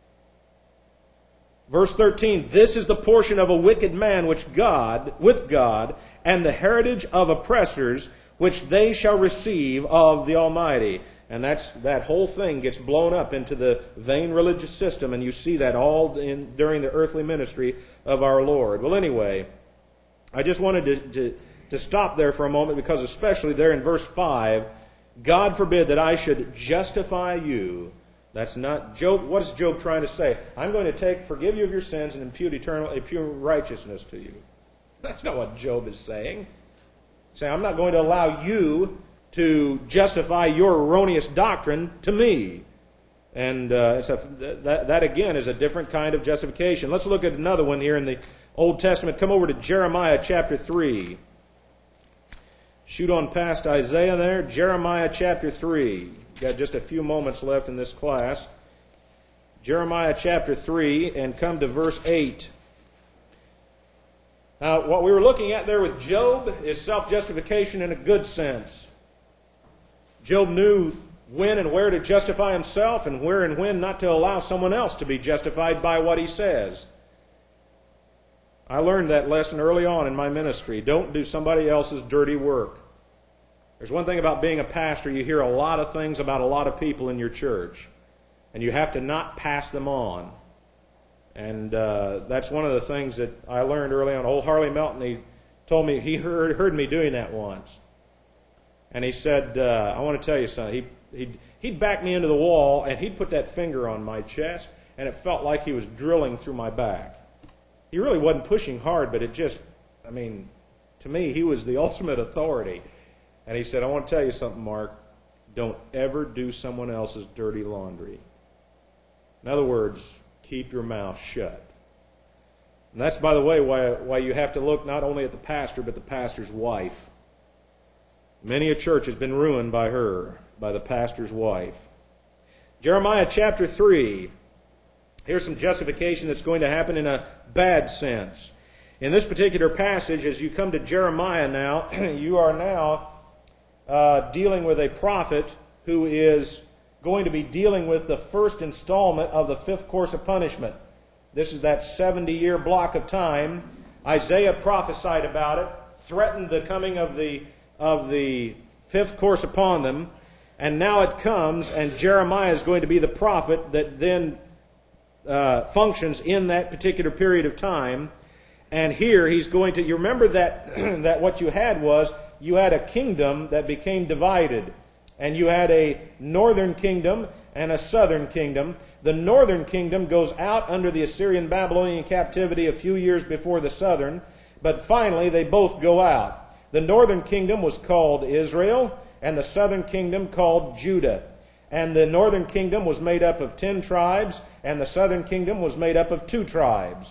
Verse thirteen, this is the portion of a wicked man which God, with God, and the heritage of oppressors, which they shall receive of the Almighty. And that's, that whole thing gets blown up into the vain religious system, and you see that all in, during the earthly ministry of our Lord. Well, anyway, I just wanted to, to, to stop there for a moment, because especially there in verse five, God forbid that I should justify you. That's not Job. What is Job trying to say? I'm going to take, forgive you of your sins and impute eternal, impute righteousness to you. That's not what Job is saying. He's saying, I'm not going to allow you to justify your erroneous doctrine to me. And uh, it's a, that, that, again, is a different kind of justification. Let's look at another one here in the Old Testament. Come over to Jeremiah chapter three. Shoot on past Isaiah there. Jeremiah chapter three. Got just a few moments left in this class. Jeremiah chapter three, and come to verse eight. Now, what we were looking at there with Job is self-justification in a good sense. Job knew when and where to justify himself, and where and when not to allow someone else to be justified by what he says. I learned that lesson early on in my ministry. Don't do somebody else's dirty work. There's one thing about being a pastor. You hear a lot of things about a lot of people in your church, and you have to not pass them on. And uh, that's one of the things that I learned early on. Old Harley Melton, he told me, he heard, heard me doing that once. And he said, uh, I want to tell you something. He, he'd, he'd back me into the wall, and he'd put that finger on my chest, and it felt like he was drilling through my back. He really wasn't pushing hard, but it just, I mean, to me, he was the ultimate authority. And he said, I want to tell you something, Mark. Don't ever do someone else's dirty laundry. In other words, keep your mouth shut. And that's, by the way, why, why you have to look not only at the pastor, but the pastor's wife. Many a church has been ruined by her, by the pastor's wife. Jeremiah chapter three. Here's some justification that's going to happen in a bad sense. In this particular passage, as you come to Jeremiah now, you are now uh, dealing with a prophet who is going to be dealing with the first installment of the fifth course of punishment. This is that seventy-year block of time. Isaiah prophesied about it, threatened the coming of the of the fifth course upon them, and now it comes, and Jeremiah is going to be the prophet that then uh, functions in that particular period of time. And here he's going to, you remember that that what you had was, you had a kingdom that became divided, and you had a northern kingdom and a southern kingdom. The northern kingdom goes out under the Assyrian Babylonian captivity a few years before the southern, but finally they both go out. The northern kingdom was called Israel, and the southern kingdom called Judah. And the northern kingdom was made up of ten tribes, and the southern kingdom was made up of two tribes.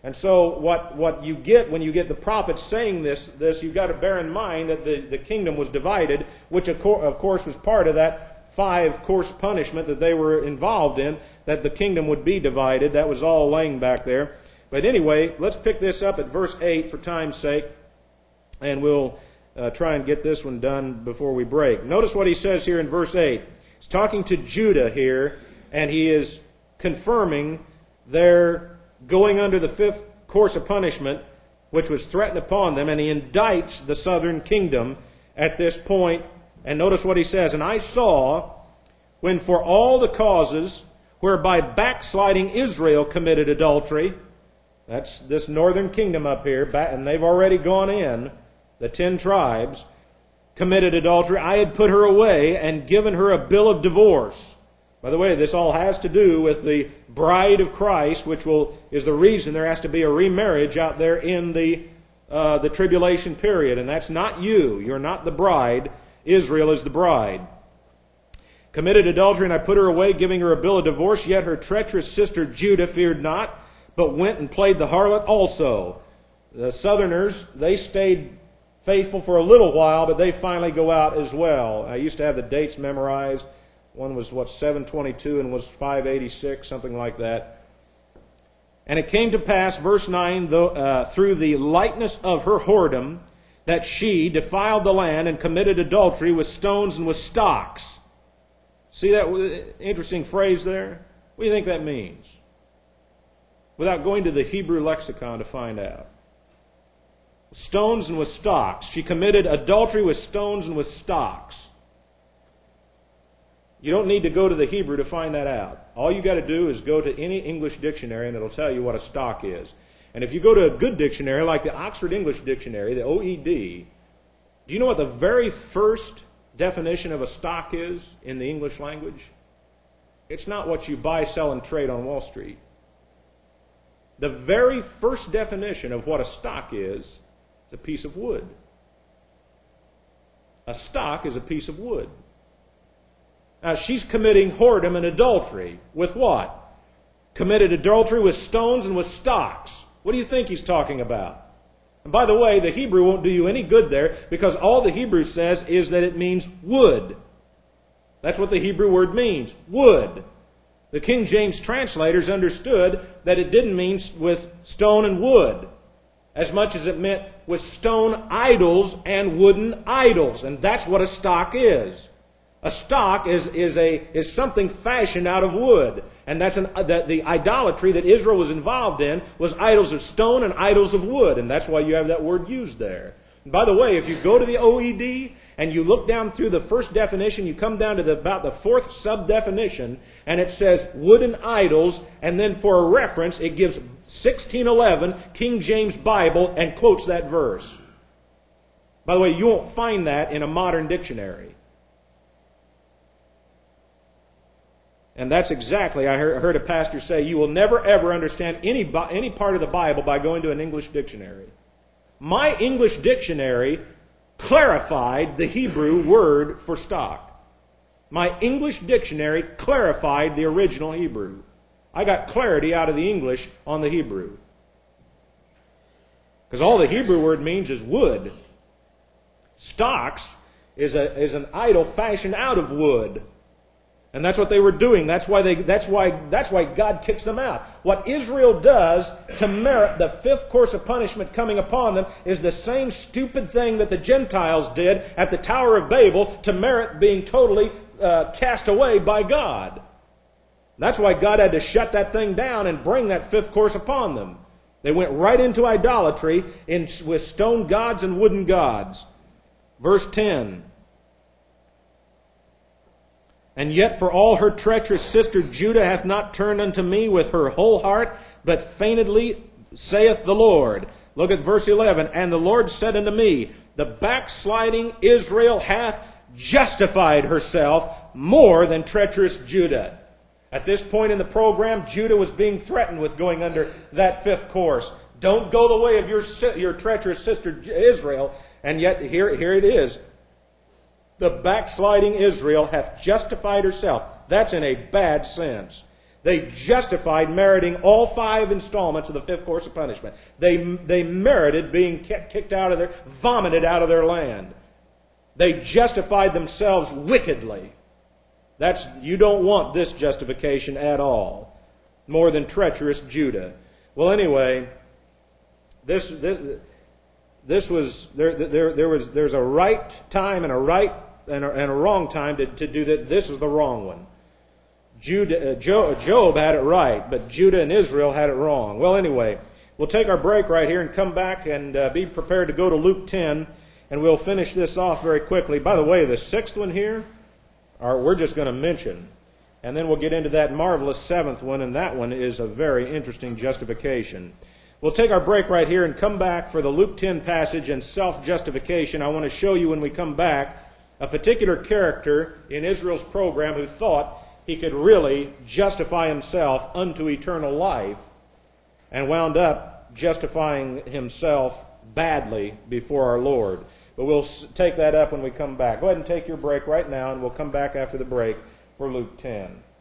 And so what, what you get when you get the prophets saying this, this you've got to bear in mind that the, the kingdom was divided, which of course was part of that five-course punishment that they were involved in, that the kingdom would be divided. That was all laying back there. But anyway, let's pick this up at verse eight for time's sake, and we'll uh, try and get this one done before we break. Notice what he says here in verse eight. He's talking to Judah here, and he is confirming their going under the fifth course of punishment, which was threatened upon them, and he indicts the southern kingdom at this point. And notice what he says, "And I saw, when for all the causes whereby backsliding Israel committed adultery," that's this northern kingdom up here, and they've already gone in, the ten tribes, committed adultery, "I had put her away and given her a bill of divorce." By the way, this all has to do with the bride of Christ, which will is the reason there has to be a remarriage out there in the uh, the tribulation period. And that's not you. You're not the bride. Israel is the bride. "Committed adultery, and I put her away, giving her a bill of divorce. Yet her treacherous sister Judah feared not, but went and played the harlot also." The southerners, they stayed faithful for a little while, but they finally go out as well. I used to have the dates memorized. One was, what, seven twenty-two and was five eighty-six, something like that. "And it came to pass," verse nine, though, uh, "through the lightness of her whoredom, that she defiled the land and committed adultery with stones and with stocks." See that interesting phrase there? What do you think that means? Without going to the Hebrew lexicon to find out. Stones and with stocks. She committed adultery with stones and with stocks. You don't need to go to the Hebrew to find that out. All you got to do is go to any English dictionary and it'll tell you what a stock is. And if you go to a good dictionary like the Oxford English Dictionary, the O E D, do you know what the very first definition of a stock is in the English language? It's not what you buy, sell, and trade on Wall Street. The very first definition of what a stock is is a piece of wood. A stock is a piece of wood. Now, she's committing whoredom and adultery with what? Committed adultery with stones and with stocks. What do you think he's talking about? And by the way, the Hebrew won't do you any good there because all the Hebrew says is that it means wood. That's what the Hebrew word means, wood. The King James translators understood that it didn't mean with stone and wood as much as it meant with stone idols and wooden idols. And that's what a stock is. A stock is, is, a, is something fashioned out of wood. And that's an, the, the idolatry that Israel was involved in was idols of stone and idols of wood. And that's why you have that word used there. And by the way, if you go to the O E D and you look down through the first definition, you come down to the, about the fourth sub-definition, and it says wooden idols, and then for a reference, it gives sixteen eleven King James Bible and quotes that verse. By the way, you won't find that in a modern dictionary. And that's exactly, I heard a pastor say, you will never ever understand any, any part of the Bible by going to an English dictionary. My English dictionary clarified the Hebrew word for stock. My English dictionary clarified the original Hebrew. I got clarity out of the English on the Hebrew. Because all the Hebrew word means is wood. Stocks is, a, is an idol fashioned out of wood. And that's what they were doing. That's why they that's why that's why God kicks them out. What Israel does to merit the fifth course of punishment coming upon them is the same stupid thing that the Gentiles did at the Tower of Babel to merit being totally uh, cast away by God. That's why God had to shut that thing down and bring that fifth course upon them. They went right into idolatry in, with stone gods and wooden gods. Verse ten. "And yet for all her treacherous sister Judah hath not turned unto me with her whole heart, but feignedly, saith the Lord." Look at verse eleven. "And the Lord said unto me, the backsliding Israel hath justified herself more than treacherous Judah." At this point in the program, Judah was being threatened with going under that fifth course. Don't go the way of your, your treacherous sister Israel. And yet here, here it is. The backsliding Israel hath justified herself. That's in a bad sense. They justified meriting all five installments of the fifth course of punishment. They, they merited being kicked out of their, vomited out of their land. They justified themselves wickedly. That's, you don't want this justification at all. More than treacherous Judah. Well, anyway, this this, this was there. There there was there's a right time and a right and a, and a wrong time to, to do that. This is the wrong one. Judah, uh, Job, Job had it right, but Judah and Israel had it wrong. Well, anyway, we'll take our break right here and come back and uh, be prepared to go to Luke ten, and we'll finish this off very quickly. By the way, the sixth one here, are, we're just going to mention, and then we'll get into that marvelous seventh one, and that one is a very interesting justification. We'll take our break right here and come back for the Luke ten passage and self-justification. I want to show you when we come back a particular character in Israel's program who thought he could really justify himself unto eternal life and wound up justifying himself badly before our Lord. But we'll take that up when we come back. Go ahead and take your break right now, and we'll come back after the break for Luke ten.